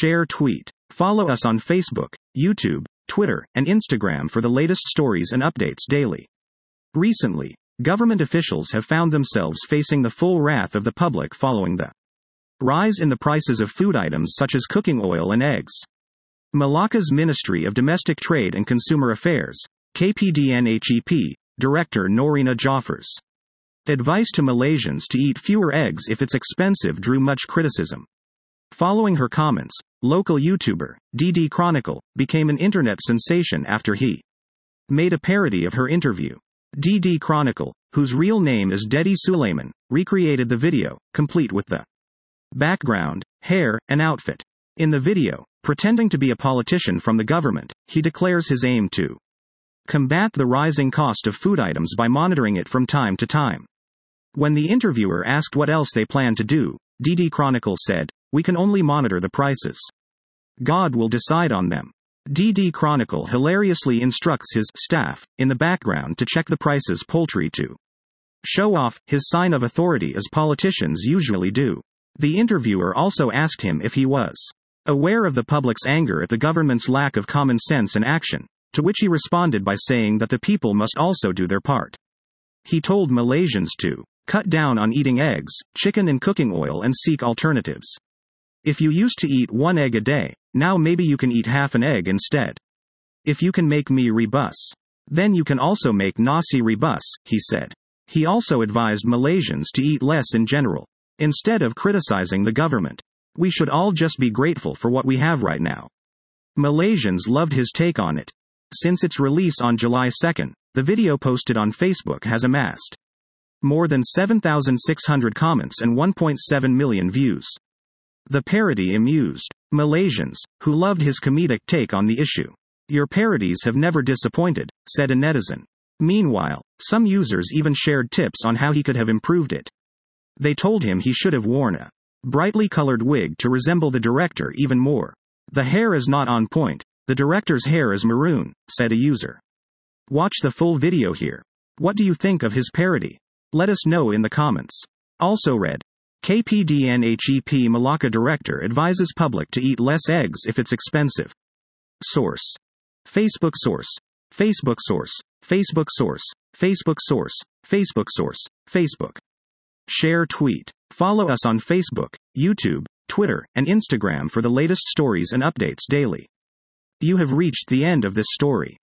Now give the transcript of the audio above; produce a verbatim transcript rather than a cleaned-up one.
Share tweet. Follow us on Facebook, YouTube, Twitter, and Instagram for the latest stories and updates daily. Recently, government officials have found themselves facing the full wrath of the public following the rise in the prices of food items such as cooking oil and eggs. Malacca's Ministry of Domestic Trade and Consumer Affairs, K P D N H E P, Director Norina Jaffers. Advice to Malaysians to eat fewer eggs if it's expensive drew much criticism. Following her comments, local YouTuber, D D Chronicle, became an internet sensation after he made a parody of her interview. D D Chronicle, whose real name is Dedi Sulaiman, recreated the video, complete with the background, hair, and outfit. In the video, pretending to be a politician from the government, he declares his aim to combat the rising cost of food items by monitoring it from time to time. When the interviewer asked what else they plan to do, D D Chronicle said, "We can only monitor the prices. God will decide on them." D D Chronicle hilariously instructs his staff, in the background, to check the prices poultry to show off his sign of authority as politicians usually do. The interviewer also asked him if he was aware of the public's anger at the government's lack of common sense and action, to which he responded by saying that the people must also do their part. He told Malaysians to cut down on eating eggs, chicken and cooking oil and seek alternatives. If you used to eat one egg a day, now maybe you can eat half an egg instead. If you can make mee rebus, then you can also make nasi rebus, he said. He also advised Malaysians to eat less in general. Instead of criticizing the government, we should all just be grateful for what we have right now. Malaysians loved his take on it. Since its release on July second, the video posted on Facebook has amassed more than seven thousand six hundred comments and one point seven million views. The parody amused Malaysians, who loved his comedic take on the issue. "Your parodies have never disappointed," said a netizen. Meanwhile, some users even shared tips on how he could have improved it. They told him he should have worn a brightly colored wig to resemble the director even more. "The hair is not on point. The director's hair is maroon," said a user. Watch the full video here. What do you think of his parody? Let us know in the comments. Also read, K P D N H E P Malacca director advises public to eat less eggs if it's expensive. Source. Facebook source. Facebook source. Facebook source. Facebook source. Facebook source. Facebook. Share tweet. Follow us on Facebook, YouTube, Twitter, and Instagram for the latest stories and updates daily. You have reached the end of this story.